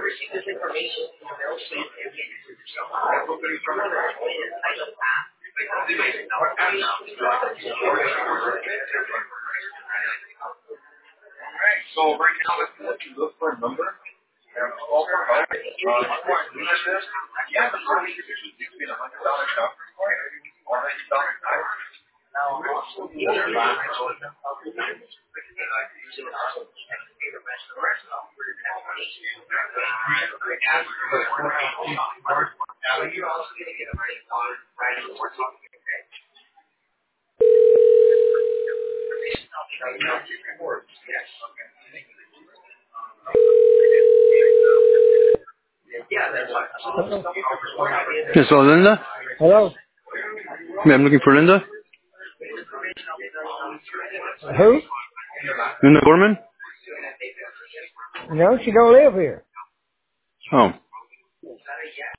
Hello? Yes, hello, Linda. Hello? Yeah, I'm looking for Linda. Who? Linda Gorman. No, she don't live here. Oh.